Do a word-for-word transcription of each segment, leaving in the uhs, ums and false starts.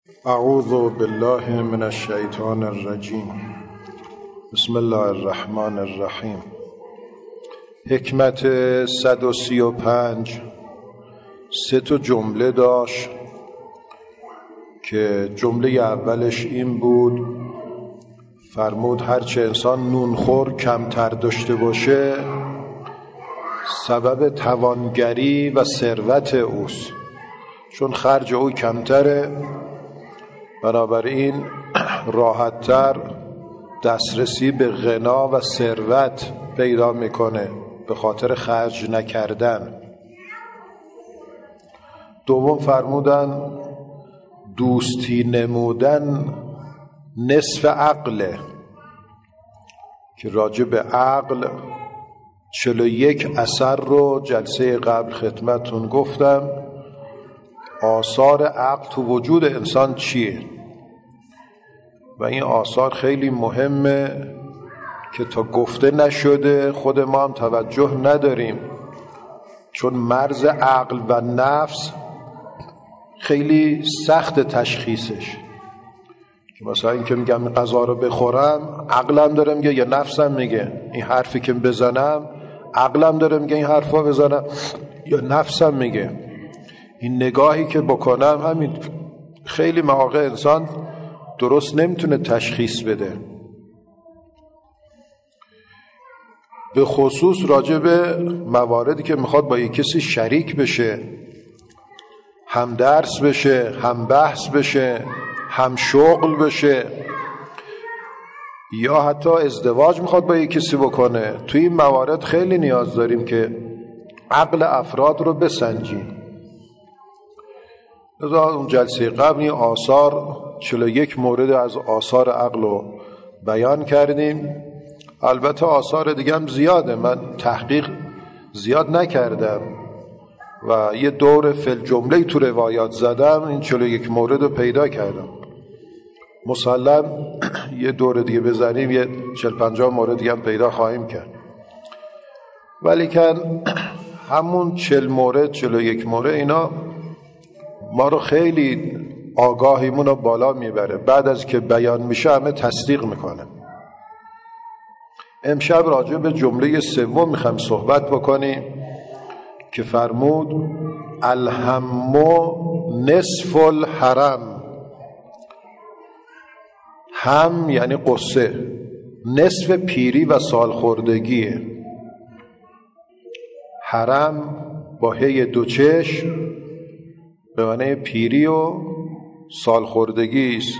اعوذ بالله من الشیطان الرجیم. بسم الله الرحمن الرحیم. حکمت صد و سی و پنج سه تا جمله داشت که جمله اولش این بود، فرمود هرچه انسان نونخور کمتر داشته باشه سبب توانگری و ثروت اوست، چون خرج او کمتره، بنابراین راحت‌تر دسترسی به غنا و ثروت پیدا میکنه به خاطر خرج نکردن. دوم فرمودن دوستی نمودن نصف عقله، که راجع به عقل چهل و یک اثر رو جلسه قبل خدمتتون گفتم. آثار عقل تو وجود انسان چیه و این آثار خیلی مهمه که تا گفته نشده خود ما هم توجه نداریم، چون مرز عقل و نفس خیلی سخت تشخیصش. که مثلا این که میگم غذا رو بخورم عقلم داره میگه یا نفسم میگه، این حرفی که بزنم عقلم داره میگه این حرفا بزنم یا نفسم میگه. این نگاهی که بکنم همین خیلی مواقع انسان درست نمیتونه تشخیص بده، به خصوص راجع به مواردی که میخواد با یک کسی شریک بشه، هم درس بشه، هم بحث بشه، هم شغل بشه، یا حتی ازدواج میخواد با یک کسی بکنه. توی این موارد خیلی نیاز داریم که عقل افراد رو بسنجیم. اون جلسه قبلی آثار چهل و یک مورد از آثار عقل رو بیان کردیم. البته آثار دیگه هم زیاده، من تحقیق زیاد نکردم و یه دور فل جمله تو روایات زدم، این چهل و یک مورد رو پیدا کردم. مسلم یه دور دیگه بزنیم یه چهل پنجاه مورد دیگه هم پیدا خواهیم کرد، ولی که همون چهل مورد چهل و یک مورد اینا ما رو خیلی آگاهیمون رو بالا میبره، بعد از که بیان میشه همه تصدیق میکنه. امشب راجع به جمله سوم میخوایم صحبت بکنیم که فرمود الهم نصف الحرم. هم یعنی قصه، نصف پیری و سالخوردگیه. حرم با هی دو چشم به معنی پیری و سالخوردگی است،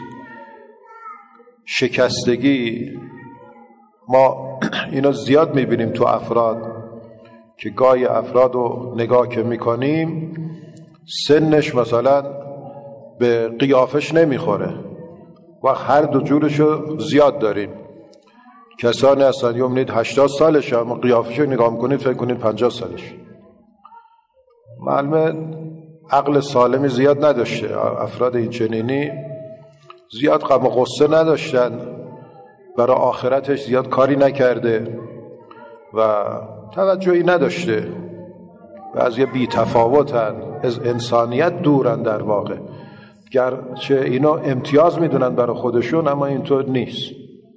شکستگی. ما اینو زیاد میبینیم تو افراد که گاهی افراد رو نگاه که میکنیم سنش مثلا به قیافش نمیخوره و هر دو جورشو زیاد داریم. کسانی هستن یه منید هشتاد سالشه اما قیافشو نگاه میکنید فکر کنید پنجاه سالش. معلومه عقل سالمی زیاد نداشته. افراد این چنینی زیاد غم و غصه نداشتن، برای آخرتش زیاد کاری نکرده و توجهی نداشته، بعضی بی تفاوتن، از انسانیت دورن. در واقع گرچه اینا امتیاز میدونن برای خودشون اما اینطور نیست.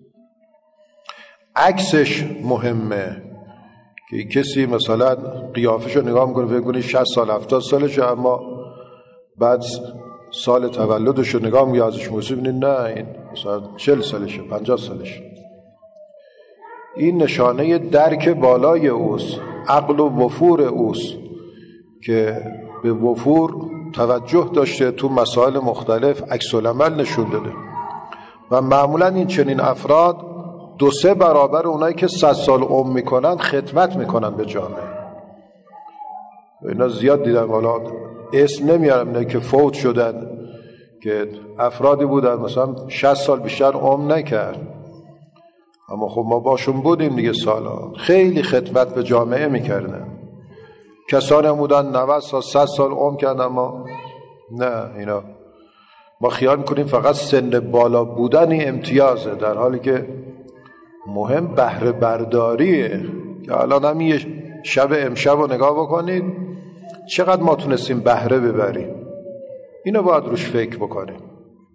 عکسش مهمه که کسی مثلا قیافشو نگاه میکنه فکر کنی شصت سال هفتاد سالشه، اما بعد سال تولدشو نگاه میکنی ازش میبینی نه این مثلا چهل سالشه پنجاه سالشه. این نشانه درک بالای اوست، عقل و وفور اوست که به وفور توجه داشته، تو مسائل مختلف عکس العمل نشون داده و معمولا این چنین افراد دو سه برابر اونایی که صد سال عمر میکنن خدمت میکنن به جامعه. اینا زیاد دیدم، حالا اسم نمیارم، اینه که فوت شدن که افرادی بودن مثلا شصت سال بیشتر عمر نکرد اما خب ما باشون بودیم دیگه سالا، خیلی خدمت به جامعه میکردن. کسانی هم بودن نود سال صد سال عمر کردن اما نه، اینا ما خیال میکنیم فقط سن بالا بودنی امتیازه، در حالی که مهم بهره برداریه. که الان هم یه شب امشب رو نگاه بکنید چقدر ما تونستیم بهره ببریم، اینو باید روش فکر بکنیم.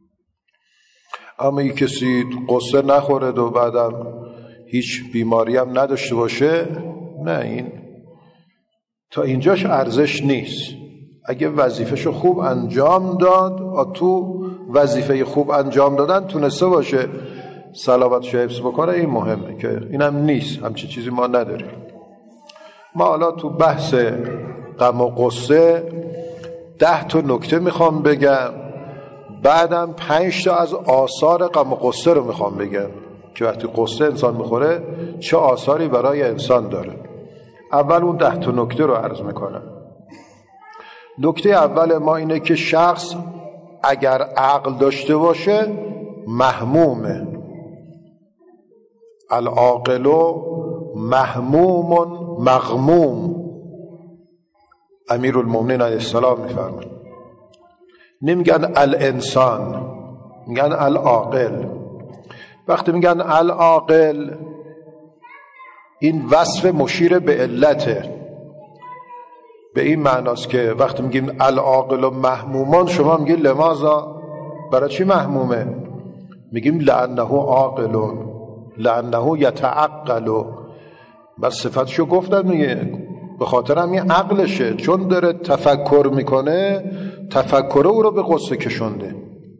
اما یک کسی قصه نخورد و بعدم هیچ بیماری هم نداشته باشه، نه، این تا اینجاش ارزش نیست. اگه وظیفهشو خوب انجام داد، تو وظیفه خوب انجام دادن تونسته باشه سلامتش حفظ بکنه، این مهمه، که اینم نیست، همچین چیزی ما نداریم. ما حالا تو بحث غم و غصه ده تا نکته میخوام بگم، بعدم پنج تا از آثار غم و غصه رو میخوام بگم که وقتی غصه انسان میخوره چه آثاری برای انسان داره. اول اون ده تا نکته رو عرض میکنم. نکته اول ما اینه که شخص اگر عقل داشته باشه محمومه. العاقل محموم مغموم، امیرالمومنین علیه السلام میفرمایند. نمیگن الانسان، میگن العاقل. وقتی میگن العاقل این وصف مشیر به علته، به این معناست که وقتی میگیم العاقل و محمومان، شما میگید لماذا، برای چی محمومه؟ میگیم لانه عاقل، لانه یتعقل. بس صفتشو گفتن، میگه به خاطر همین عقلشه، چون داره تفکر میکنه، تفکر او رو به غصه کشونده.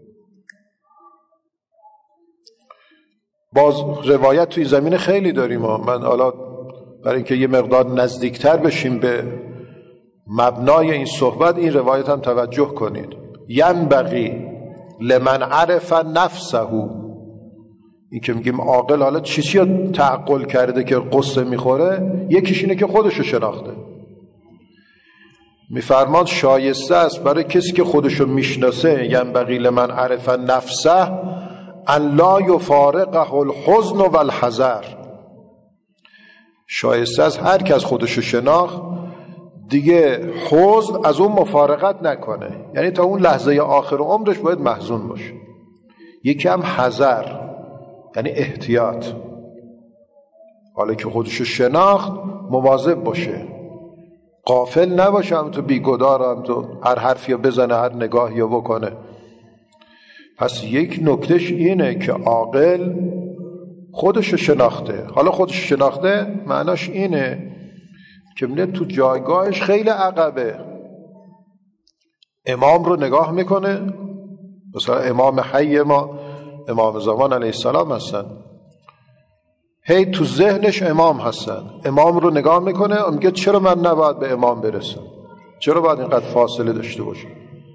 باز روایت توی زمین خیلی داریم. من حالا برای اینکه یه مقدار نزدیکتر بشیم به مبنای این صحبت، این روایت هم توجه کنید. ینبغی لمن عرف نفسه، این که میگیم عاقل، حالا چی چی تعقل کرده که قصه میخوره؟ یکیش اینه که خودشو شناخته. میفرمان شایسته است برای کسی که خودشو میشناسه، ینبغی لمن عرف نفسه ان لا یفارقه الحزن و الحزر. شایسته است هر کس خودشو شناخت دیگه حزن از اون مفارقت نکنه، یعنی تا اون لحظه آخر عمرش باید محزون باشه. یکی هم حذر، یعنی احتیاط. حالا که خودشو شناخت مواظب باشه، غافل نباشه، هم تو بیگدار، هم تو هر حرفی بزنه، هر نگاهی بکنه. پس یک نکتهش اینه که عاقل خودشو شناخته. حالا خودشو شناخته معناش اینه که میره تو جایگاهش خیلی عقبه. امام رو نگاه میکنه، مثلا امام حی ما امام زمان علیه السلام هستن، هی تو ذهنش امام هستن. امام رو نگاه میکنه و میگه چرا من نباید به امام برسم؟ چرا باید اینقدر فاصله داشته باشم؟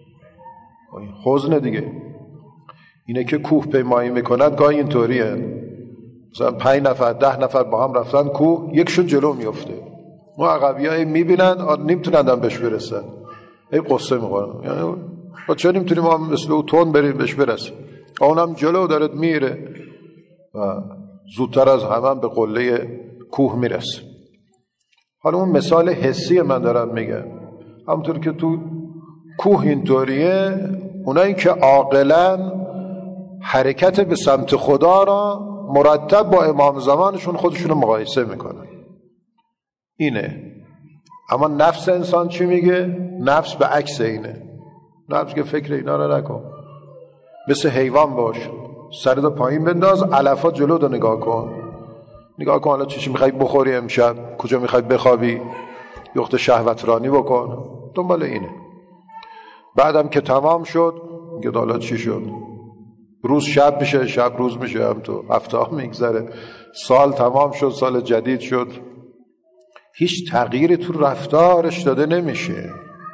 حزن دیگه. اینه که کوه پیمایی میکنن گاهی اینطوریه، مثلا پنج نفر ده نفر با هم رفتن کوه، یکشون جلو میفته، ما عقبیایی میبینن نمیتونن هم بهش برسن، ای قصه میخورن، یعنی با چرا نمیتونیم هم مثل او تون بریم بهش برسن؟ اونم جلو دارد میره و زودتر از همه به قله کوه میرسه. حالا اون مثال حسی من دارم میگم، همونطور که تو کوه اینطوریه، اونایی که عاقلن حرکت به سمت خدا را مرتب با امام زمانشون خودشون رو مقایسه میکنن. اینه. اما نفس انسان چی میگه؟ نفس به عکس اینه. نفس که فکر اینا رو نکن، مثل حیوان باش، سرتو پایین بنداز، علفات جلو رو نگاه کن، نگاه کن حالا چی چی میخوای بخوری امشب، کجا میخوای بخوابی، یخت شهوت رانی بکن، دنبال اینه. بعدم که تمام شد میگه حالا چی شد؟ روز شب میشه، شب روز میشه، هم تو هفته ها میگذره، سال تمام شد، سال جدید شد، هیچ تغییری تو رفتارش داده نمیشه.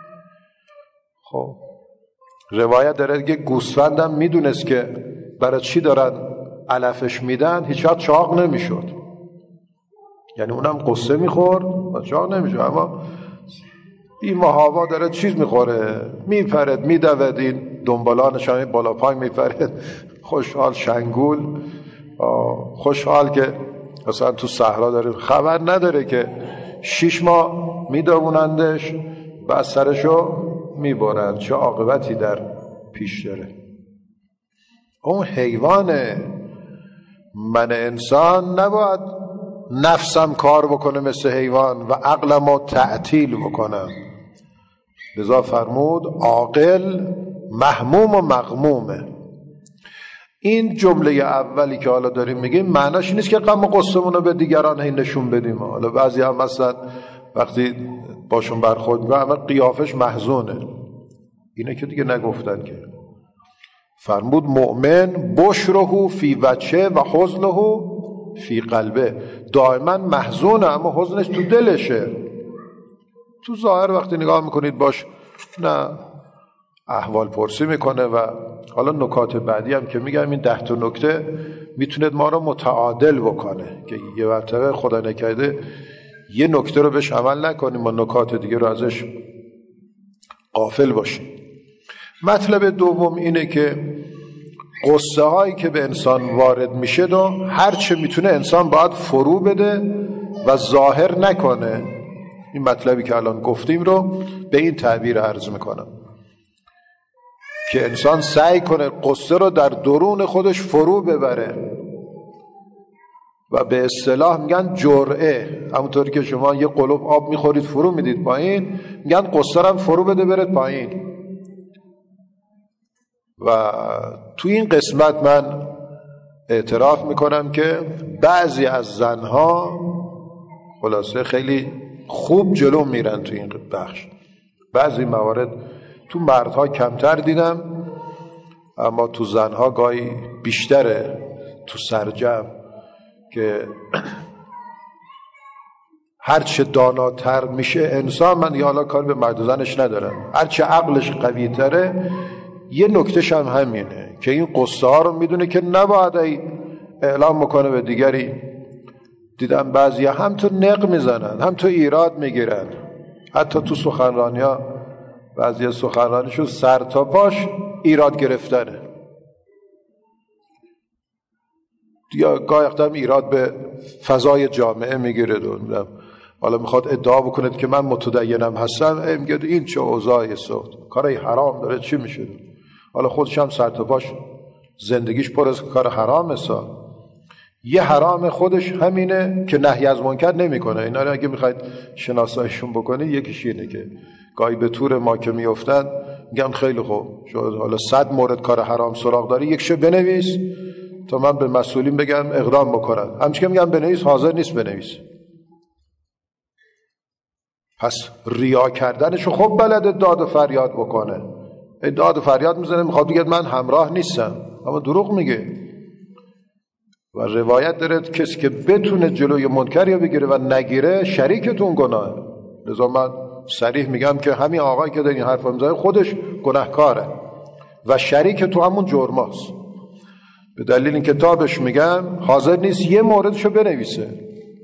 خب روایت داره که گوسفندم میدونست که برای چی دارن علفش میدن، هیچ وقت چاق نمیشد، یعنی اونم قصه میخورد و چاق نمیشد. اما این ماهاوا داره چیز میخوره، میپرد میدود، این دنبالانش هم بالا پای میپرد، خوشحال شنگول، خوشحال که مثلا تو صحرا داره، خبر نداره که شش ماه میدوونندش و از سرشو میبرند، چه عاقبتی در پیش داره. اون حیوانه، من انسان نباید نفسم کار بکنه مثل حیوان و عقلم رو تعطیل بکنم. لذا فرمود عاقل محموم و مغمومه. این جمله اولی که حالا داریم میگیم معناش نیست که غم و غصه‌مون رو به دیگران هی نشون بدیم. حالا بعضی هم مثلا وقتی باشون برخورد میکنن اما قیافش محزونه، اینه که دیگه نگفتن که. فرمود مؤمن بشره فی وجهه و حزنه فی قلبه، دائما محزونه اما حزنش تو دلشه. تو ظاهر وقتی نگاه میکنید باش نه احوال پرسی میکنه. و حالا نکات بعدی هم که میگم، این ده تا نکته میتونه ما رو متعادل بکنه که یه مرتبه خدا نکرده یه نکته رو بهش عمل نکنیم و نکات دیگه رو ازش غافل باشیم. مطلب دوم اینه که قصه هایی که به انسان وارد میشه دو هر چه میتونه انسان باید فرو بده و ظاهر نکنه. این مطلبی که الان گفتیم رو به این تعبیر عرض میکنم که انسان سعی کنه قصه رو در درون خودش فرو ببره و به اصطلاح میگن جرعه. همونطوری که شما یه قلوب آب میخورید فرو میدید پایین، میگن قصه رو هم فرو بده برد پایین. و تو این قسمت من اعتراف میکنم که بعضی از زنها خلاصه خیلی خوب جلو میرن تو این بخش. بعضی موارد تو مردها کمتر دیدم اما تو زنها گاهی بیشتره، تو سرجم که هرچه داناتر میشه انسان، من یه حالا کار به مرد و زنش ندارم، هرچه عقلش قوی تره یه نکتهش هم همینه که این قصه ها رو میدونه که نباید اعلام میکنه به دیگری. دیدم بعضی هم تو نق میزنن هم تو ایراد میگیرن، حتی تو سخنرانی ها بعضی سخنرانیشون سر تا پاش ایراد گرفتنه. یا گاهی وقتا ایراد به فضای جامعه میگیره. دوندم حالا میخواد ادعا بکنه که من متدینم هستم، میگه این چه اوضاعی است، کارای حرام داره چی میشه. حالا خودش هم سر تا پاش زندگیش پر از کار حرام است. یه حرام خودش همینه که نهی از منکر نمیکنه. اینا رو اگه میخواید شناساییشون بکنید یکیش اینه که گاهی به طور ما که میافتن میگن خیلی خوب شاید حالا صد مورد کار حرام سراغ داری یکشو بنویس تا من به مسئولین بگم اقدام بکنن. همچنین که میگم بنویس حاضر نیست بنویس. پس ریا کردنشو خب بلده داد و فریاد بکنه. داد و فریاد میزنه میخواد بگه من همراه نیستم اما دروغ میگه. و روایت داره کسی که بتونه جلوی منکر یا بگیره و نگیره شریکتون گناه. لذا من صریح میگم که همین آقایی که داره این حرفا میزنه خودش گناهکاره و شریک تو همون جرماست. به دلیل این کتابش میگم حاضر نیست یه موردشو بنویسه،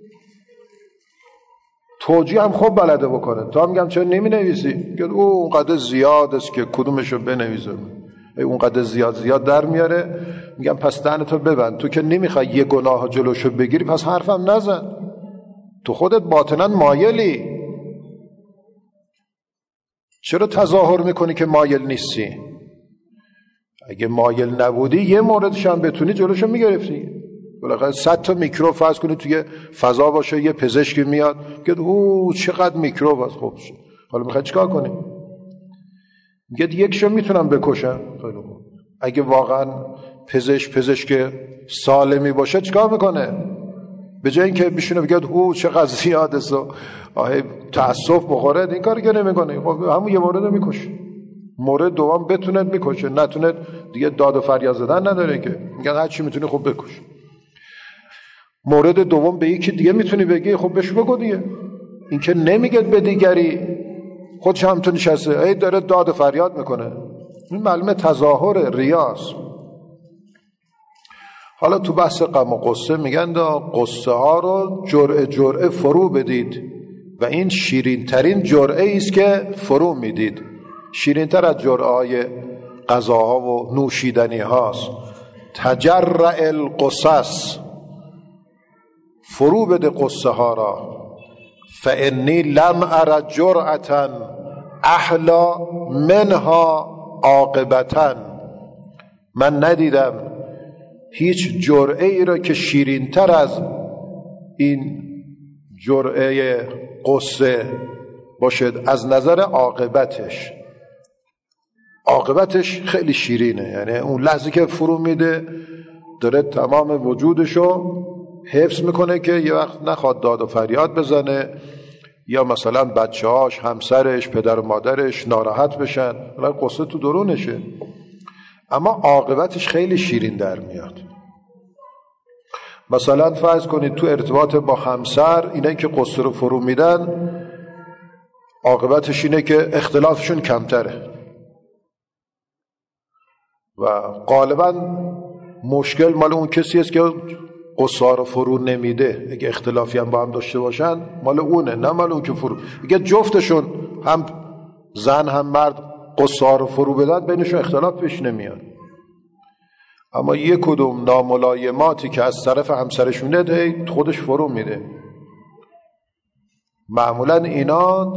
توجیه هم خوب بلده بکنه. تا میگم چرا نمی نویسی؟ میگه او اونقدر زیاد است که کدومشو بنویسه. اونقدر زیاد زیاد در میاره. میگم پس دهنتو ببند، تو که نمیخوای یه گناه جلوشو بگیری پس حرفم نزن. تو خودت باطنا مایلی، چرا تظاهر میکنی که مایل نیستی؟ اگه مایل نبودی یه موردش هم بتونی جلوشو میگرفتی. بالاخره صد تا میکروب فرض کنی توی فضا باشه، یه پزشکی میاد میگه او چقدر میکروب هست. خب حالا میخوای چیکار کنی؟ میگه یکشو میتونم بکشم. خیلی خوب، اگه واقعا پزشک پزشک سالمی باشه چیکار میکنه؟ به جای اینکه بشینه بگه او چقدر زیاده است آهی تأسف بخوره، این کاری که نمیکنه. خب همون یه مورد رو میکشه، مورد دوم بتونه میکشه، نتونه دیگه داد و فریاد زدن نداره که میگن هر چی میتونی خب بکش. مورد دوم به یکی دیگه میتونی بگی خب بهش بگو دیگه. این که نمیگه به دیگری، خودش هم تو نشسته ای داره داد و فریاد میکنه. این معلومه تظاهر ریاست. حالا تو بحث غم و غصه میگن دا قصه ها رو جرعه جرعه فرو بدید و این شیرین ترین جرعه است که فرو میدید. شیرین تر از جرعه های غذاها و نوشیدنی هاست. تجرع القصص، فرو بده قصه ها را. فانی لم ار جرعتا احلا منها عاقبتا، من ندیدم هیچ جرعه ای را که شیرین تر از این جرعه قصه باشد از نظر عاقبتش. عاقبتش خیلی شیرینه. یعنی اون لحظه که فرو میده داره تمام وجودشو حفظ میکنه که یه وقت نخواد داد و فریاد بزنه یا مثلا بچه‌هاش، همسرش، پدر و مادرش ناراحت بشن، حالا قصه تو درونشه، اما عاقبتش خیلی شیرین در میاد. مثلا فرض کنید تو ارتباط با همسر، اینایی که قصه رو فرو میدن عاقبتش اینه که اختلافشون کمتره و غالبا مشکل مال اون کسی است که قصه رو فرو نمیده. اگه اختلافی هم با هم داشته باشن مال اونه، نه مال اون که فرو. اگه جفتشون هم زن هم مرد قصه رو فرو بدن بینشون اختلاف پیش نمیاد، اما یک کدوم ناملایماتی که از طرف همسرشونه ده خودش فرو میده. معمولا اینا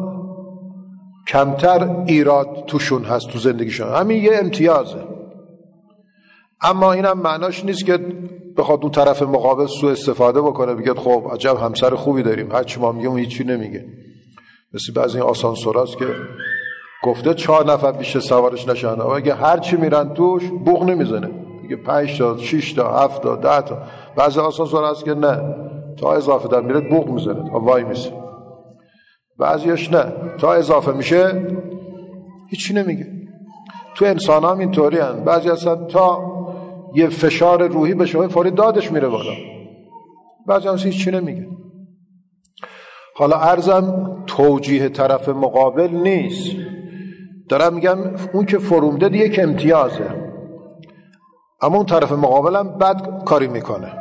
کمتر ایراد توشون هست تو زندگیشون، همین یه امتیازه. اما اینم معناش نیست که بخواد اون طرف مقابل سوء استفاده بکنه، بگه خب عجب همسر خوبی داریم، هر چی ما میگیم هیچی نمیگه. مثل بعضی این آسانسوراست که گفته چهار نفر بیشتر سوارش نشن، اما اگه هر چی میرن توش بوق نمیزنه، میگه پنج تا، شش تا، هفت تا، ده تا. بعضی آسانسور هست که نه، تا اضافه در میره بوق میزنه، تا وای میسه. بعضیش نه، تا اضافه میشه هیچی نمیگه. تو انسان هم اینطوری هن. بعضی هستن تا یه فشار روحی بشه فوری دادش میره بالا، بعضی هم هیچی نمیگه. حالا عرضم توجیه طرف مقابل نیست، دارم میگم اون که فرومده دیگه که امتیازه، اما اون طرف مقابل هم بد کاری میکنه.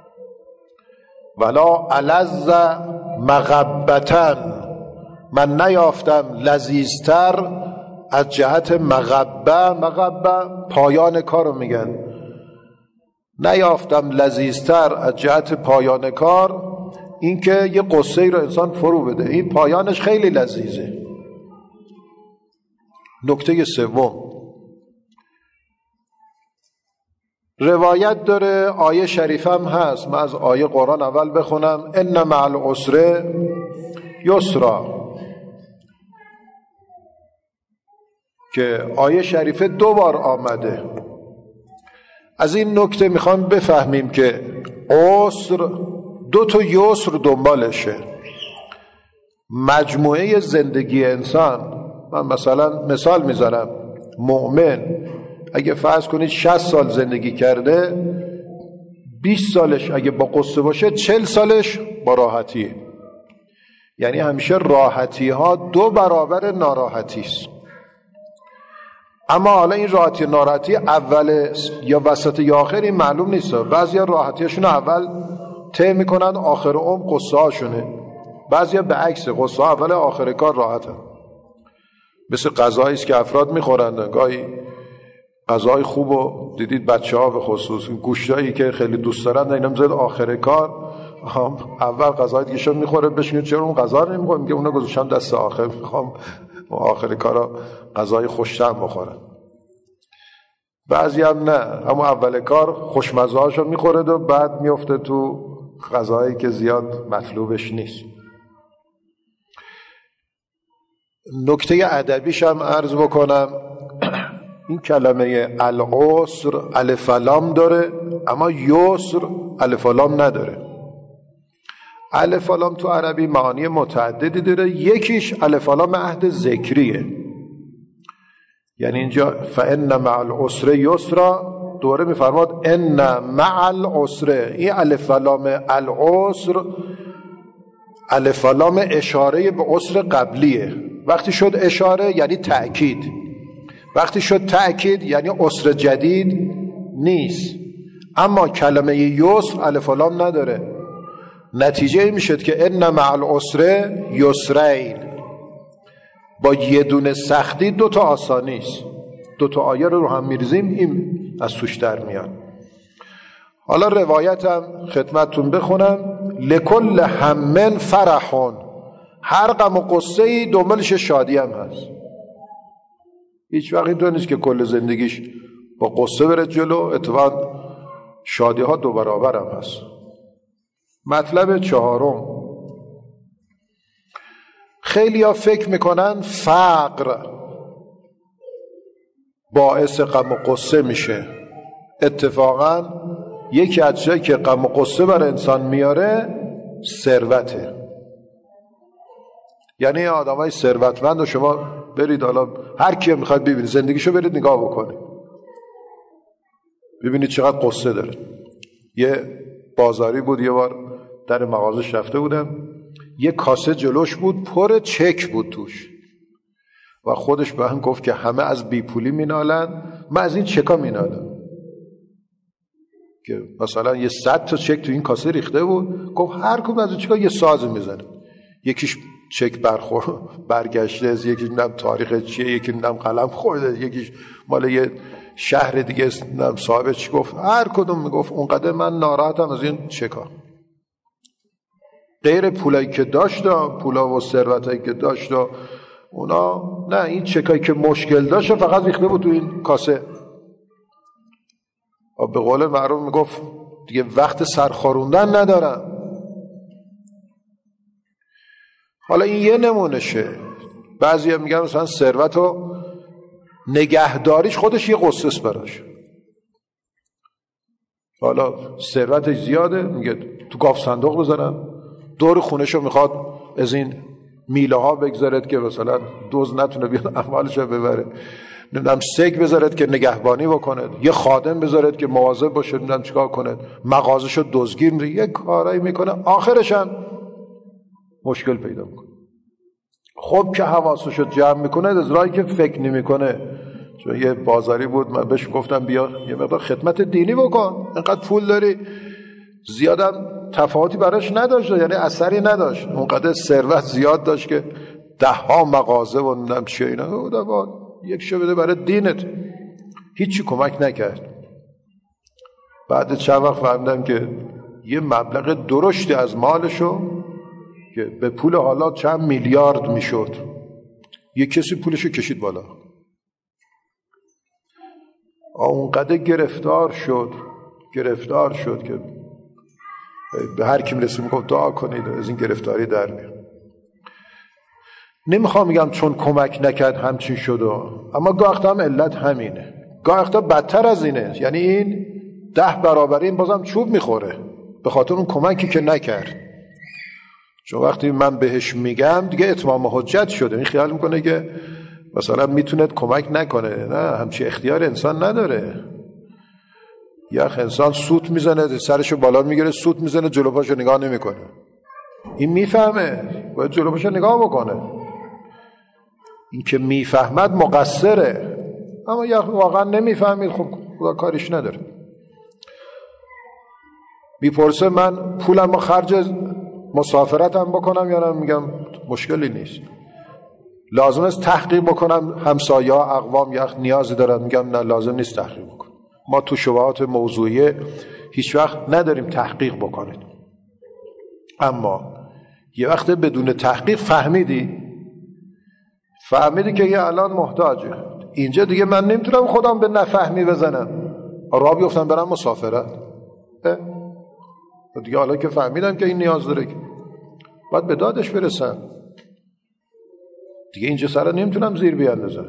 ولا الذ مغبتن، من نیافتم لذیذتر از جهت مغبه. مغبه پایان کارو میگن. نیافتم لذیذتر از جهت پایان کار این که یه قصه ای رو انسان فرو بده، این پایانش خیلی لذیذه. نکته سوم، روایت داره، آیه شریفم هست، من از آیه قرآن اول بخونم. ان مع العسر یسرا، که آیه شریفه دو بار آمده. از این نکته میخوام بفهمیم که عسر دو تا یسر دنبالشه. مجموعه زندگی انسان، من مثلا مثال میذارم، مؤمن اگه فرض کنید شصت سال زندگی کرده، بیست سالش اگه با قصه باشه، چهل سالش با راحتیه. یعنی همیشه راحتی ها دو برابر ناراحتی است. اما حالا این راحتی ناراحتی اول یا وسط یا آخر این معلوم نیست. بعضی راحتیشون اول طی میکنن، آخر عمر قصه هاشونه. بعضی به عکس، قصه ها اول آخر کار راحتن. مثل غذایی است که افراد میخورن، گاهی غذای خوبو دیدید بچه ها به خصوص گوشتایی که خیلی دوست دارن اینا میذارن آخر کار، اول غذای دیگه شون میخوره، بهش میگه چرا اون غذا رو نمیخوره، میگه اونو گذاشتم دست آخر، میخوام آخر کارا غذای خوش‌طعم بخورن. بعضی هم نه، اما اول کار خوشمزه هاشو میخوره و بعد میفته تو غذایی که زیاد مطلوبش نیست. نکته ادبیش هم عرض بکنم، این کلمه العسر الف لام داره، اما یسر الف لام نداره. الف لام تو عربی معانی متعددی داره. یکیش الف لام عهد ذکریه، یعنی اینجا فان مع العسر یسرا، دوره میفرماد ان مع العسر. این الف لام العسر الف لام اشاره به عسر قبلیه. وقتی شد اشاره یعنی تأکید، وقتی شد تأکید یعنی عسر جدید نیست. اما کلمه یسر الف لام نداره. نتیجه این میشد که ان مع العسر یسرین، با یه دونه سختی دو تا آسانی است. دو تا آیه رو رو هم میریزیم این از توش در میاد. حالا روایتم خدمتتون بخونم. لکل هم فرحون، هر غم و قصه ای دنبالش شادی هم هست. هیچ وقت اینطور نیست که کل زندگیش با قصه بره جلو، اتفاقا شادی ها دو برابر هم هست. مطلب چهارم، خیلی ها فکر میکنن فقر باعث غم و غصه میشه. اتفاقا یکی از چیزایی که غم و غصه بر انسان میاره ثروته. یعنی آدمای ثروتمند و شما برید حالا هر کی میخواد ببینید زندگیشو برید نگاه بکنید، ببینید چقدر قصه داره. یه بازاری بود، یه بار در مغازش رفته بودم، یه کاسه جلوش بود پر چک بود توش و خودش به هم گفت که همه از بیپولی مینالن، من از این چکا مینالم. که مثلا یه صد تا چک تو این کاسه ریخته بود، گفت هر کدوم از این چکا یه ساز میزنه، یکیش چک برخور برگشته، یکی نمیدونم تاریخ چیه، یکی نمیدونم قلم خورده، یکیش مال یه شهر دیگه نمیدونم صاحب چی گفت، هر کدوم میگفت اونقدر من ناراحتم از این چکا. غیر پولایی که داشت، پولا و ثروتایی که داشت اونا نه، این چکایی که مشکل داشت فقط ریخته بود تو این کاسه. و به قول معروف میگفت دیگه وقت سرخاروندن ندارم. حالا این یه نمونشه. بعضی هم میگن مثلا ثروت و نگهداریش خودش یه قصه است براش. حالا ثروتش زیاده، میگه تو گاف صندوق بذارم، دور خونهشو میخواد از این میله ها بگذارد که مثلا دوز نتونه بیاد اموالشو ببره، نمیدونم سگ بذارد که نگهبانی بکنه، یه خادم بذارد که مواظب باشه، نمیدونم چیکار کنه، مغازشو دزدگیر میره، یه کارایی میکنه، آخرش هم مشکل پیدا میکنه. خب که حواسشو جمع میکنه از راهی که فکر نمیکنه. چون یه بازاری بود، من بهش گفتم بیا یه مقدار خدمت دینی بکن، اینقدر پول داری، زیادم تفاوتی براش نداشت، یعنی اثری نداشت، اونقدر ثروت زیاد داشت که ده ها مغازه و نمیدونم چیه اینا، یک شو بده برای دینت. هیچی کمک نکرد. بعد چند وقت فهمیدم که یه مبلغ درشتی از مالشو که به پول حالا چند میلیارد میشد، یه کسی پولشو کشید بالا. اونقدر گرفتار شد گرفتار شد که به هر کی میرسه میگفت دعا کنید از این گرفتاری در بیاد. نمیخوام میگم چون کمک نکرد همچین شد، اما گاهی هم علت همینه، گاهی بدتر از اینه، یعنی این ده برابر این بازم چوب میخوره به خاطر اون کمکی که نکرد. چون وقتی من بهش میگم دیگه اتمام حجت شده، این خیال میکنه که مثلا میتونه کمک نکنه. نه، همچی اختیار انسان نداره. یه انسان سوت میزنه، سرشو بالا میگیره، سوت میزنه، جلو پاشو نگاه نمیکنه. این میفهمه، باید جلو پاشو نگاه بکنه. این که میفهمد مقصره، اما یا واقعا نمیفهمید، خب خدا کاریش نداره. میپرسه من پولم خرج مسافرتم بکنم یا نه؟ میگم مشکلی نیست. لازم است تحقیق بکنم همسایه ها اقوام یا نیازی دارن؟ میگم نه، لازم نیست تحقیق بکن. ما تو شبهات موضوعیه هیچ وقت نداریم تحقیق بکنید. اما یه وقت بدون تحقیق فهمیدی فهمیدی که یه الان محتاجه، اینجا دیگه من نمیتونم خودم به نفهمی بزنم، راه بیفتم برم مسافرت دیگه. حالا که فهمیدم که این نیاز داره باید به دادش برسم دیگه، اینجا سر نمیتونم زیر بیاندازم.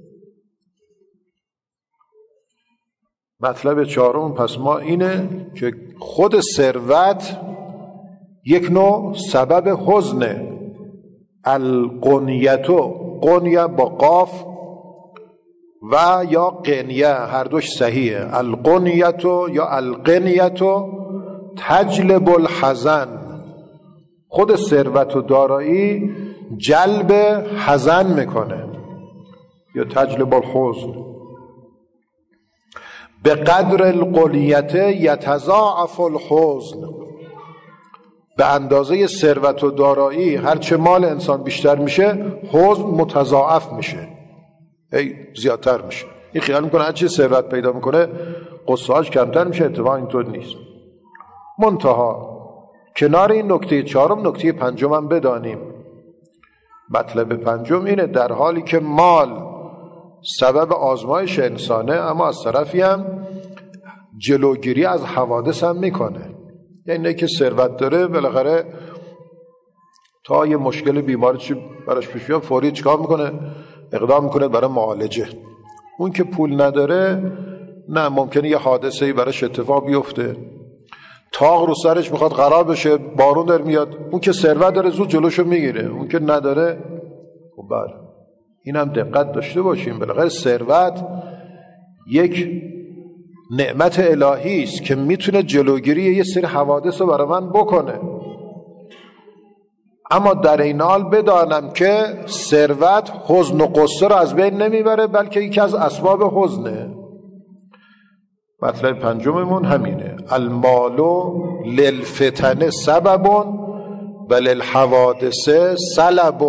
مطلب چهارم پس ما اینه که خود ثروت یک نوع سبب حزنه. القنیتو، قنیه با قاف و یا قنیه هر دوش صحیحه. القنیتو یا القنیتو تجلب الحزن. خود ثروت و دارایی جلب حزن میکنه یا تجلب الحزن. به قدر القنیت یتضاعف الحزن. به اندازه ثروت و دارایی هرچه مال انسان بیشتر میشه حزن متضاعف میشه، ای زیادتر میشه. این خیال میکنه هرچی ثروت پیدا میکنه قصه‌اش کمتر میشه، اتفاقا اینطور نیست. منتها کنار این نکته چهارم نکته پنجم هم بدانیم. مطلب پنجم اینه در حالی که مال سبب آزمایش انسانه، اما از طرفی هم جلوگیری از حوادث هم میکنه. یعنی نه که ثروت داره بالاخره تا یه مشکل بیماری چی براش پیش بیاد فوری چیکار میکنه؟ اقدام میکنه برای معالجه. اون که پول نداره نه، ممکنه یه حادثه‌ای براش اتفاق بیفته، تاق رو سرش میخواد خراب بشه، بارون در میاد، اون که ثروت داره زود جلوشو میگیره، اون که نداره. خب بله اینم دقت داشته باشیم، بالاخره ثروت یک نعمت الهی است که میتونه جلوگیری یه سری حوادث رو برای من بکنه، اما در این حال بدانم که ثروت حزن و غصه رو از بین نمیبره، بلکه یکی از اسباب حزنه. مطلب پنجممون همینه، المال للفتن سبب و للحوادث سلب.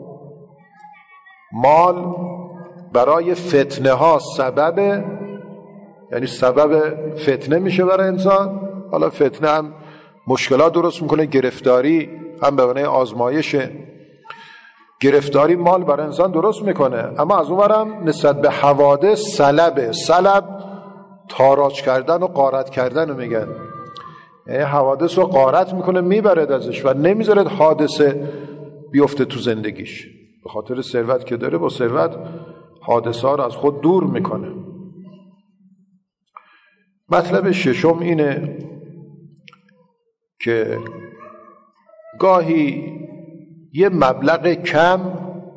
مال برای فتنه ها سببه، یعنی سبب فتنه میشه برای انسان. حالا فتنه هم مشکلات درست میکنه، گرفتاری هم به معنی آزمایشه، گرفتاری مال برای انسان درست میکنه، اما از اونورم نسبت به حوادث سلبه. سلب تاراج کردن و غارت کردن رو میگن، یعنی حوادث رو غارت میکنه، میبرد ازش و نمیذاره حادثه بیفته تو زندگیش. به خاطر ثروت که داره، با ثروت حادثه ها رو از خود دور میکنه. مطلب ششم اینه که گاهی یه مبلغ کم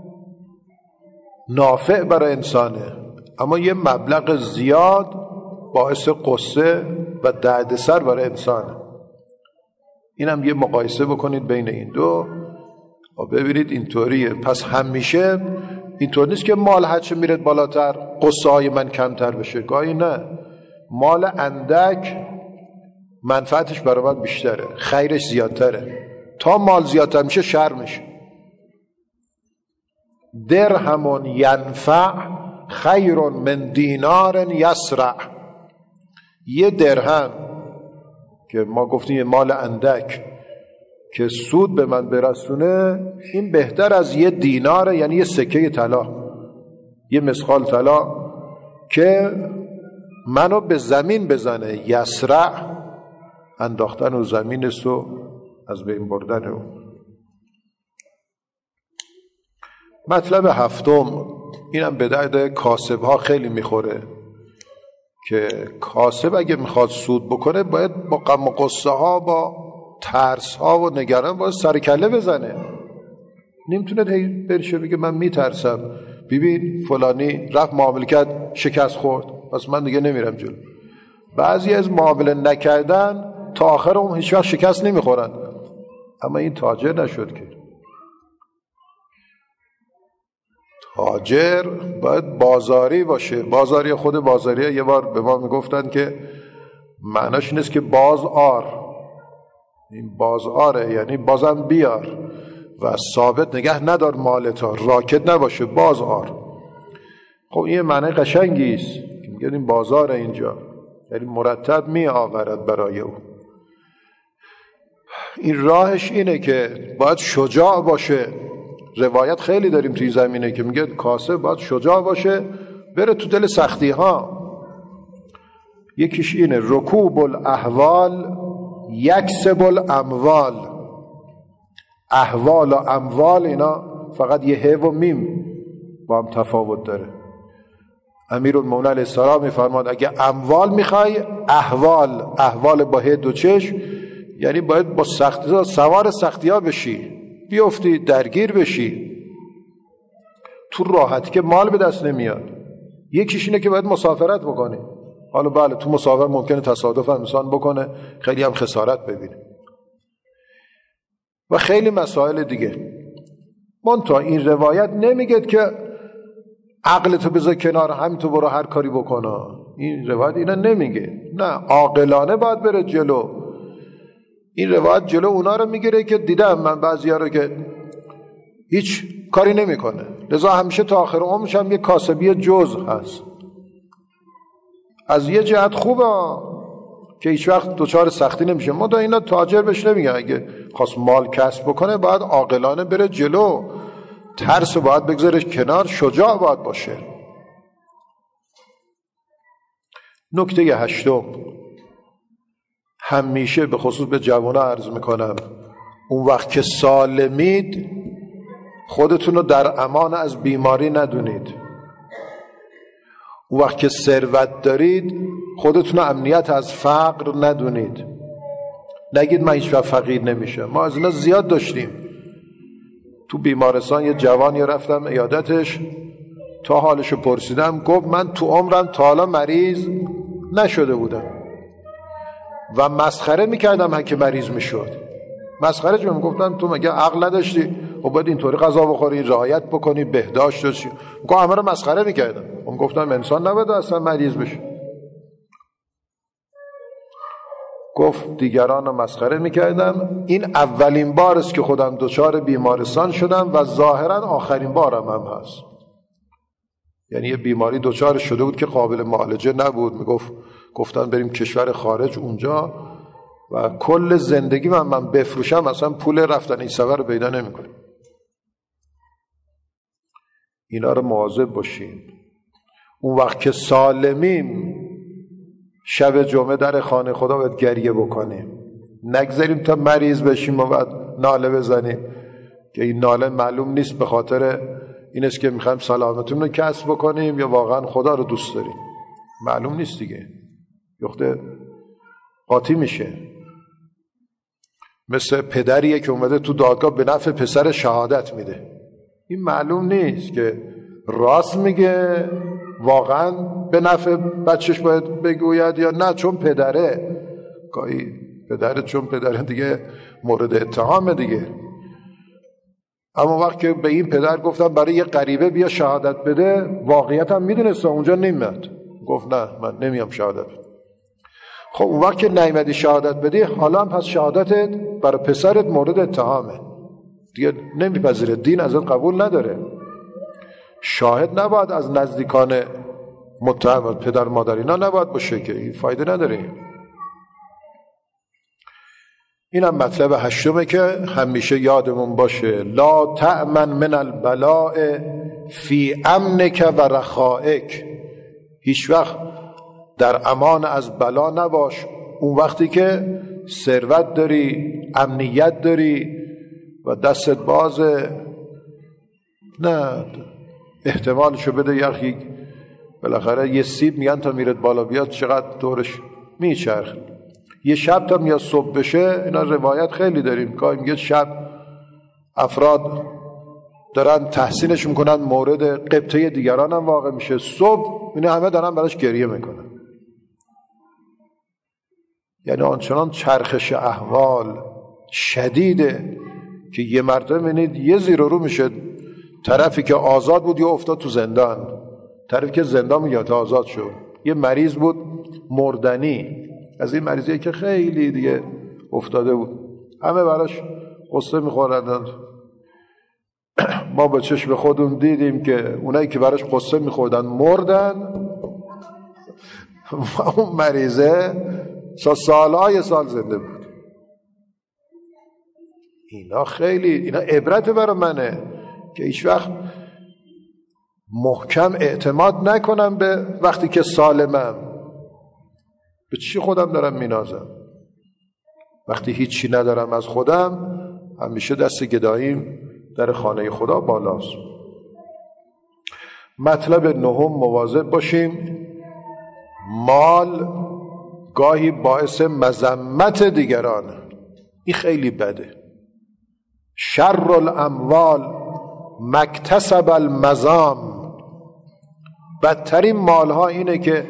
نافع برای انسانه، اما یه مبلغ زیاد باعث قصه و دردسر برای انسانه. اینم یه مقایسه بکنید بین این دو و ببینید اینطوریه. پس همیشه اینطور نیست که مال هرچه میرد بالاتر قصه های من کمتر بشه، گاهی نه، مال اندک منفعتش برای من بیشتره، خیرش زیادتره. تا مال زیادتر میشه شر میشه. درهم ینفع خیر من دینار یسرع. یه درهم که ما گفتیم یه مال اندک که سود به من برسونه، این بهتر از یه دیناره، یعنی یه سکه طلا، یه مسخال طلا که منو به زمین بزنه. یسرع انداختن و زمین سو از بین بردن او. مطلب هفتم اینم به درد کاسب ها خیلی میخوره که کاسب اگه میخواد سود بکنه باید با غم و غصه ها، با ترس ها و نگران باید سر کله بزنه. نمیتونه هی برشه بگه من میترسم، ببین فلانی رفت معامله کرد شکست خورد پس من دیگه نمیرم جلو. بعضی از معامله نکردن تا آخر اون هیچ وقت شکست نمیخورن، اما این تاجر نشد که. تاجر باید بازاری باشه. بازاری، خود بازاری یه بار به ما میگفتن که معناش نیست که باز آر، این باز آره یعنی بازم بیار و ثابت نگه ندار مالتا، راکت نباشه، باز آر. خب این معنی قشنگی است که میگن این بازار اینجا، یعنی مرتب می آورد برای او. این راهش اینه که باید شجاع باشه. روایت خیلی داریم توی زمینه که میگه کاسب باید شجاع باشه، بره تو دل سختی ها. یکیش اینه رکوب الاحوال یکسب الاموال. احوال و اموال اینا فقط یه ه و میم با هم تفاوت داره. امیرالمومنین علیه السلام میفرماد اگه اموال میخوای، احوال، احوال با ه دو چشم، یعنی باید با سختی ها سوار سختی ها بشی، بیفتی درگیر بشی. تو راحتی که مال به دست نمیاد. یکیش اینه که باید مسافرت بکنی. حالا بله تو مسافر ممکنه تصادف هم انسان بکنه، خیلی هم خسارت ببینه و خیلی مسائل دیگه. منتها این روایت نمیگه که عقلتو بذار کنار همینطور برو هر کاری بکنه. این روایت اینا نمیگه، نه، عاقلانه باید بره جلو. این روایت جلو اونا رو میگیره که دیدم من بعضیا رو که هیچ کاری نمیکنه، لذا همیشه تا آخر عمرش هم یه کاسبی جز هست. از یه جهت خوبه که هیچ وقت دوچار سختی نمیشه. ما دا اینا تاجر بهش نمیگن. اگه خواست مال کسب بکنه باید عاقلانه بره جلو، ترس باید بگذاره کنار، شجاع باید باشه. نکته هشتم، همیشه به خصوص به جوانان عرض میکنم، اون وقت که سالمید خودتون رو در امان از بیماری ندونید. اون وقت که ثروت دارید خودتون امنیت از فقر ندونید، نگید من هیچ وقت فقیر نمیشم. ما از اینا زیاد داشتیم. تو بیمارستان یه جوانی رفتم عیادتش، تا حالشو پرسیدم گفت من تو عمرم تا حالا مریض نشده بودم و مسخره میکردم هر که مریض میشد. مسخره چون میگفتن تو مگه عقل نداشتی؟ خب باید اینطوری غذا بخوری، رعایت بکنی، بهداشت داشتی. میگم همه رو مسخره میکردم. من گفتم انسان نباید اصلا مریض بشه. گفت دیگران رو مسخره میکردم. این اولین بار است که خودم دچار بیمارستان شدم و ظاهرا آخرین بارم هم هست. یعنی یه بیماری دچار شده بود که قابل معالجه نبود. میگفت گفتن بریم کشور خارج، اونجا و کل زندگی من من بفروشم اصلا پول رفتن این سفر رو پیدا نمیکنم. اینا رو مواظب باشین. اون وقت که سالمیم شب جمعه در خانه خدا باید گریه بکنیم، نگذاریم تا مریض بشیم و بعد ناله بزنیم که این ناله معلوم نیست به خاطر این است که میخوایم سلامتون رو کسب بکنیم یا واقعا خدا رو دوست داریم. معلوم نیست دیگه، یخته قاطی میشه. مثل پدریه که اومده تو دادگاه به نفع پسر شهادت میده. این معلوم نیست که راست میگه واقعا به نفع بچهش باید بگوید یا نه چون پدره. گاهی پدره چون پدره دیگه مورد اتهامه دیگه. اما وقت که به این پدر گفتم برای یه غریبه بیا شهادت بده، واقعیت هم میدونست اونجا نمیاد. گفت نه من نمیام شهادت بده. خب اون وقت که نیامدی شهادت بدی، حالا هم پس شهادتت برای پسرت مورد اتهامه دیگه، نمیپذیره، دین ازت قبول نداره. شاهد نباید از نزدیکان متهم، پدر مادر اینا نباید باشه که این فایده نداره. این هم مطلب هشتمه که همیشه یادمون باشه. لا تأمن من البلاء فی امنک و رخائک. هیچ وقت در امان از بلا نباش اون وقتی که ثروت داری، امنیت داری و دستت بازه. نه احتمالشو بده یخی بالاخره یه سیب میگن تا میرد بالا بیاد چقدر دورش میچرخ. یه شب تا میاد صبح بشه، اینا روایت خیلی داریم که میگه شب افراد دارن تحسینش میکنن مورد قبطه دیگران هم واقع میشه، صبح اینا همه دارن براش گریه میکنن. یعنی آنچنان چرخش احوال شدیده که یه مرتبه میبینید یه زیر و رو میشه. طرفی که آزاد بود یا افتاد تو زندان، طرفی که زندان میاد آزاد شد. یه مریض بود مردنی، از این مریضی که خیلی دیگه افتاده بود، همه براش قصه میخوردند. ما به چشم خودمون دیدیم که اونایی که براش قصه میخوردن مردن و اون مریضه سالهای سال زنده بود. اینا خیلی اینا عبرت برای منه که هیچ وقت محکم اعتماد نکنم به وقتی که سالمم. به چی خودم دارم مینازم؟ وقتی هیچی ندارم از خودم، همیشه دست گداییم در خانه خدا بالاست. مطلب نهم مواظب باشیم. مال گاهی باعث مذمت دیگرانه. این خیلی بده. شر الاموال مکتسب المزام. بدترین مالها اینه که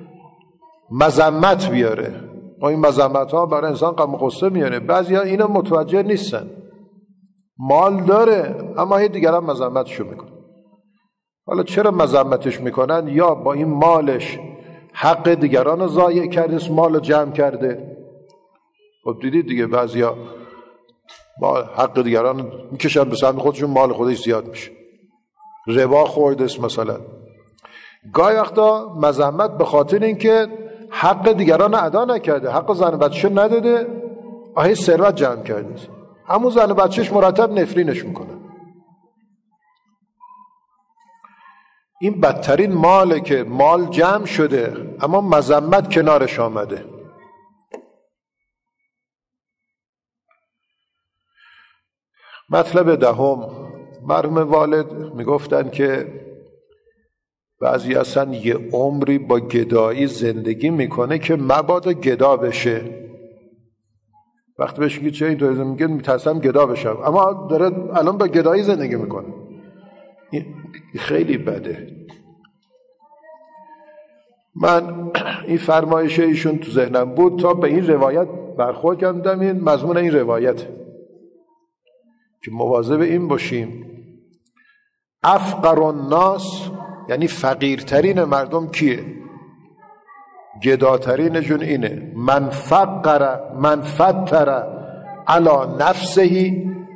مذمت بیاره. و این مذمت ها برای انسان غم و غصه میاره. بعضی ها اینو متوجه نیستن، مال داره اما هی دیگران مذمتشو میکنن. حالا چرا مذمتش میکنن؟ یا با این مالش حق دیگران رو ضایع کرده، مال رو جمع کرده. خب دیدید دیگه بعضی ها با حق دیگران میکشن به سهم خودشون، مال خودش زیاد میشه. ربا خورده است مثلا. گاهی وقتا مذمت به خاطر اینکه حق دیگران ادا نکرده، حق زن و بچه نداده، آهی ثروت جمع کرده، همون زن و بچهش مرتب نفرینش میکنه. این بدترین ماله که مال جمع شده اما مذمت کنارش آمده. مطلب دهم، مرحوم والد میگفتن که بعضی اصلا یه عمری با گدایی زندگی میکنه که مبادا گدا بشه. وقتی بهش میگه چه اینطوری میگه میترسم گدا بشم، اما داره الان با گدایی زندگی میکنه. این خیلی بده. من این فرمایش ایشون تو ذهنم بود تا به این روایت برخورد کردم. این مضمون این روایت که مواظب این باشیم افقر الناس یعنی فقیرترین مردم کیه؟ گداترینشون اینه من فقر من فتر علی نفسه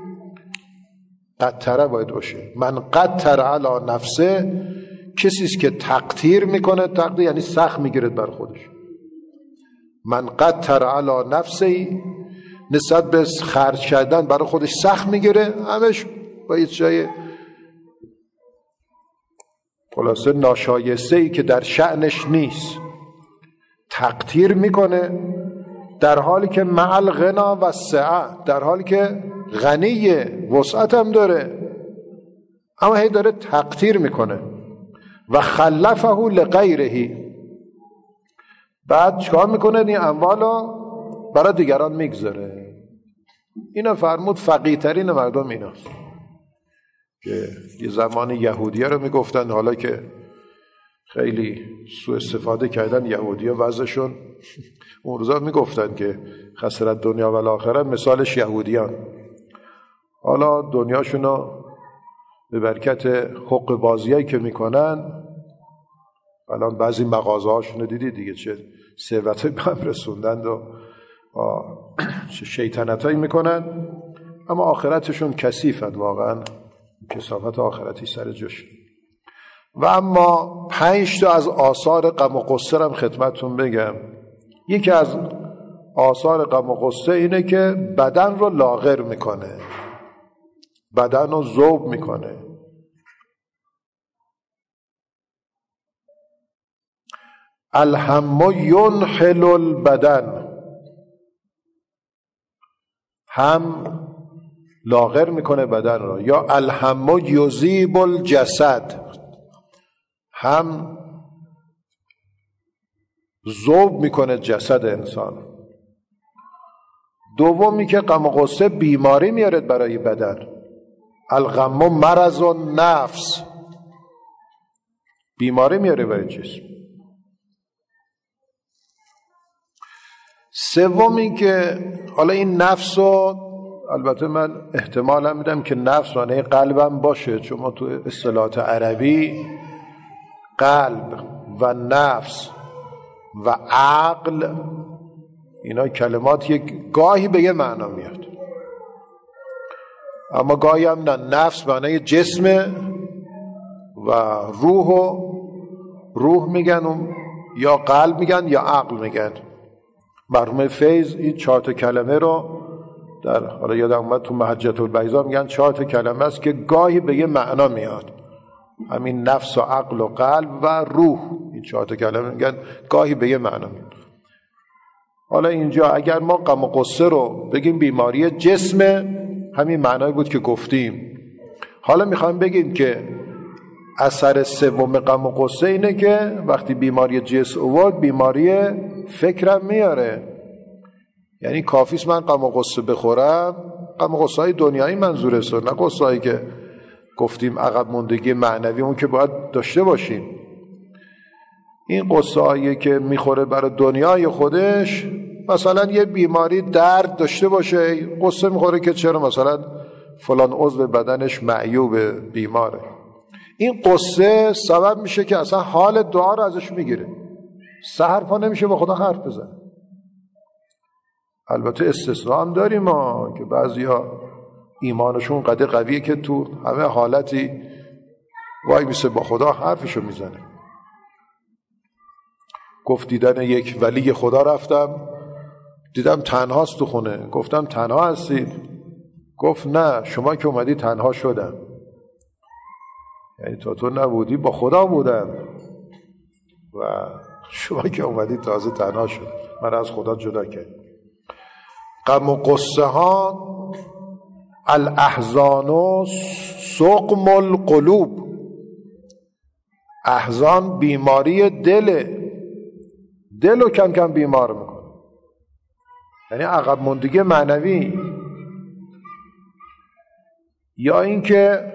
قطره باید باشه. من قطر علی نفسه کسیست که تقطیر میکنه، تقطیر یعنی سخت میگیرد بر خودش. من قطر علی نفسه نسبت به خرج کردن برای خودش سخت میگیره، همش با یه چیزای خلاصه ناشایسته ای که در شأنش نیست تقطیر میکنه، در حالی که مع الغنا و سعه، در حالی که غنیه وسعت هم داره، اما هی داره تقطیر میکنه. و خلفه لغیره، بعد چکار میکنه؟ این اموالو برای دیگران میگذاره. اینا فرمود فقیرترین مردم ایناست که یه زمان یهودیه رو میگفتن، حالا که خیلی سوء استفاده کردن یهودیه وضعشون، اون روزا میگفتن که خسرت دنیا و الاخره مثالش یهودیان. حالا دنیاشونو به برکت حق بازیایی که میکنن، الان بعضی مغازه هاشونو دیدی دیگه چه ثروتای به هم رسوندند و چه شیطنت هایی میکنن، اما آخرتشون کثیفند، واقعا کثافت آخرتی سر جوش. و اما پنج تا از آثار غم و غصه هم خدمتتون بگم. یکی از آثار غم و غصه اینه که بدن رو لاغر میکنه، بدن رو ذوب میکنه. الهم ینحل البدن، هم لاغر میکنه بدن رو، یا الهم یذیب الجسد، هم ذوب میکنه جسد انسان. دومی که غم و غصه بیماری میارد برای بدن. الغم مرض النفس، بیماری میاره برای جسم. سومی که حالا این نفس رو، البته من احتمالم میدم که نفس معنی قلبم باشه، چون ما تو اصطلاحات عربی قلب و نفس و عقل اینا کلمات یک گاهی به یه معنا میاد، اما گاهی هم نه. نفس معنی جسمه و روح و روح میگن یا قلب میگن یا عقل میگن. مرحوم فیض این چهار تا کلمه رو در حالا یادم اومد تو محجة البیضا میگن چهار تا کلمه است که گاهی به یه معنا میاد، همین نفس و عقل و قلب و روح، این چهار تا کلمه میگن گاهی به یه معنا میاد. حالا اینجا اگر ما غم و غصه رو بگیم بیماری جسم، همین معنایی بود که گفتیم. حالا میخوایم بگیم که اثر سوم غم و غصه اینه که وقتی بیماری جسم آورد بیماری فکرم میاره. یعنی کافیست من غم و غصه بخورم، غم و غصه های دنیایی منظور است، نه غصه هایی که گفتیم عقب موندگی معنوی اون که باید داشته باشیم. این غصه هایی که میخوره برای دنیای خودش، مثلا یه بیماری درد داشته باشه، غصه میخوره که چرا مثلا فلان عضو بدنش معیوب بیماره. این غصه سبب میشه که اصلا حال دعا رو ازش میگیره، سحر پا نمیشه با خدا حرف بزنه. البته استثناء هم داریم ما که بعضیا ایمانشون قدر قویه که تو همه حالتی وای میسه با خدا حرفشو میزنه. گفت دیدن یک ولی خدا رفتم، دیدم تنهاست تو خونه. گفتم تنها هستید؟ گفت نه، شما که اومدی تنها شدم. یعنی تا تو نبودی با خدا بودم و شما که اومدی تازه تنها شد، من از خدا جدا کرد. غم و غصه ها الاحزان سقم القلوب، احزان بیماری دله، دل رو کم کم بیمار میکنه، یعنی عقب موندگی معنوی. یا اینکه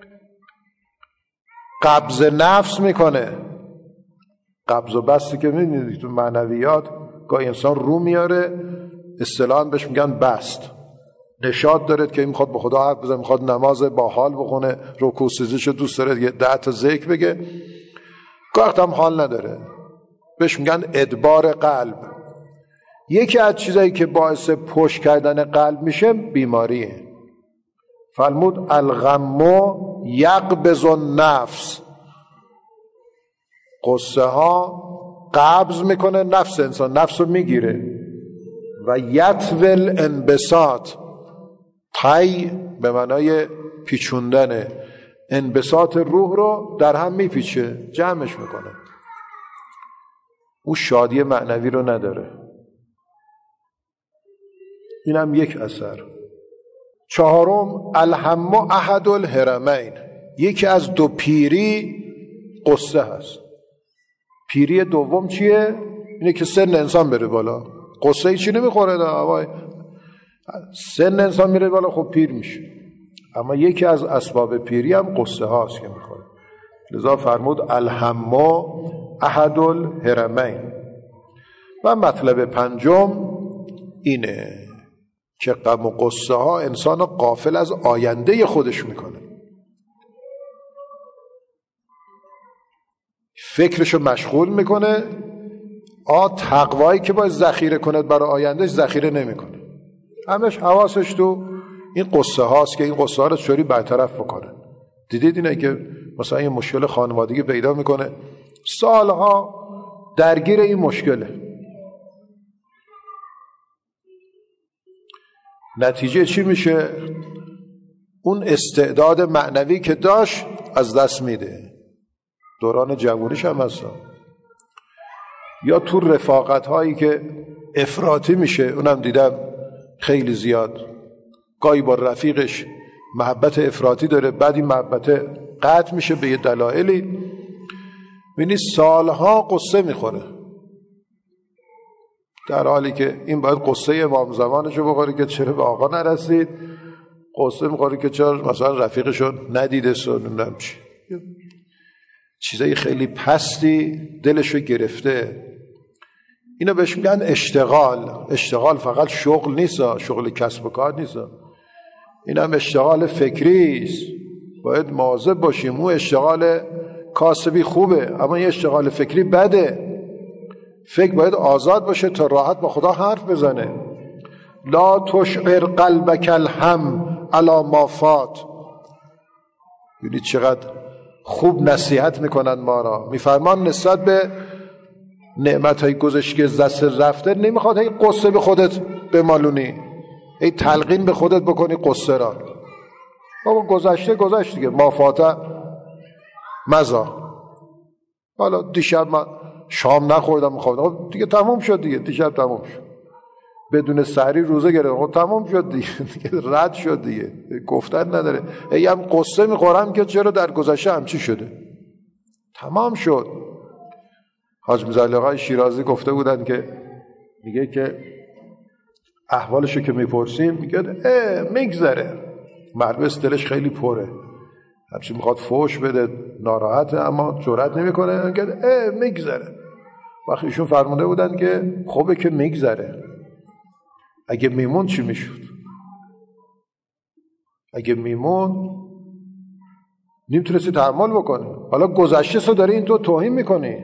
قبض نفس میکنه، قبض و بستی که میدونید تو معنویات گاهی انسان رو میاره، اصطلاحاً بهش میگن بست، نشاط داره که میخواد به خدا حرف بزنه، میخواد نماز با حال بخونه، رکوع سجدهشو دوست داره یه ده تا ذکر بگه، گاهی هم حال نداره، بهش میگن ادبار قلب. یکی از چیزایی که باعث پشت کردن قلب میشه بیماریه. فرمود الغم یقبض النفس، قصه ها قبض میکنه نفس انسان، نفس رو میگیره. و یطوی الانبساط، طی به معنای پیچوندن، انبساط روح رو در هم میپیچه، جمعش میکنه، او شادی معنوی رو نداره. اینم یک اثر. چهارم الهم احد الهرمین، یکی از دو پیری قصه هست. پیری دوم چیه؟ اینه که سن انسان بره بالا. قصه ای چی نمیخوره دا سن انسان میره بالا، خب پیر میشه. اما یکی از اسباب پیری هم قصه هاست که میخوره. لذا فرمود الهم احد الهرمین. و مطلب پنجم اینه که غم و قصه ها انسان غافل از آینده خودش میکنه، فکرشو مشغول میکنه، آ تقوایی که باید ذخیره کند برای آیندهش ذخیره نمیکنه، همش حواسش تو این قصه هاست که این قصه ها رو چوری برطرف بکنه. دیدید اینه که مثلا این مشکل خانوادگی پیدا میکنه، سالها درگیر این مشکله، نتیجه چی میشه؟ اون استعداد معنوی که داشت از دست میده. دوران جوانیش هم هستن. یا تو رفاقت هایی که افراطی میشه، اونم دیدم خیلی زیاد، گاهی با رفیقش محبت افراطی داره، بعد این محبت قطع میشه به یه دلایلی، ببینید سالها قصه میخوره، در حالی که این باید قصه امام زمانشو بخوره که چرا به آقا نرسید، قصه میخوره که چرا مثلا رفیقشو ندیده سنوندم چی، چیزای خیلی پستی دلشو گرفته. اینا بهش میگن اشتغال. اشتغال فقط شغل نیست، شغل کسب و کار نیست، این هم اشتغال فکری است، باید مواظب باشیم. اون اشتغال کاسبی خوبه، اما این اشتغال فکری بده. فکر باید آزاد باشه تا راحت با خدا حرف بزنه. لا تشعر قلبک الهم علی ما فات. ببینید چقدر خوب نصیحت میکنن ما را، میفرمان نسبت به نعمتهای گذشته که دست رفته نمیخواد هی قصه به خودت بمالونی، هی تلقین به خودت بکنی قصه را. بابا گذشته گذشت دیگه، ما فاته مزا. حالا دیشب من شام نخوردم میخوام، دیگه تموم شد دیگه، دیشب تموم شد، بدون سحری روزه گرفتم، خب تموم شد دیگه، دیگه رد شد دیگه، گفتن نداره. ای هم قصه میخورم که چرا در گذشته همچی شده، تمام شد. حاج میرزا علی شیرازی گفته بودن که میگه که احوالشو که میپرسیم میگه اه میگذره، ملبس دلش خیلی پره، همچی میخواد فوش بده، ناراحته اما جرئت نمیکنه، میگه اه میگذره. وقتی ایشون فرموده بودن که خوبه که میگذره، اگه میمون چی میشد؟ اگه میمون نمیتونستی تحمل بکنی، حالا گذشته سو داری این تو توهین میکنی،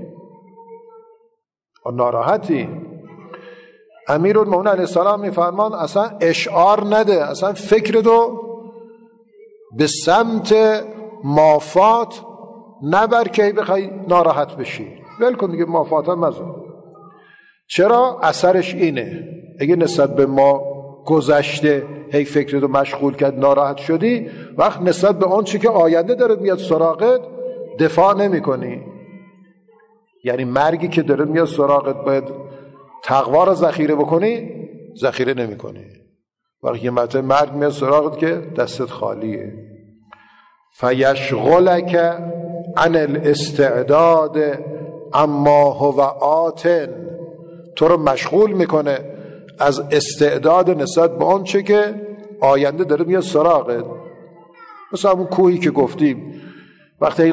ناراحتی. امیرالمومنین علیه السلام میفرمان اصلا اشعار نده، اصلا فکر دو به سمت مافات نبر که بخوای ناراحت بشی، ول کن دیگه، مافات هم مزه. چرا؟ اثرش اینه، اگه نسبت به ما گذشته هی فکر دو مشغول کرد ناراحت شدی، وقت نسبت به اون چی که آینده داره میاد سراغت دفاع نمی کنی. یعنی مرگی که داره میاد سراغت باید تقوا رو ذخیره بکنی، ذخیره نمی کنی. وقتی یه متن مرگ میاد سراغت که دستت خالیه. فیشغلک عن الاستعداد اما هو آتن، تو رو مشغول میکنه از استعداد نسبت به اون چه که آینده داره میاد سراغت. مثلا اون کوهی که گفتیم وقتی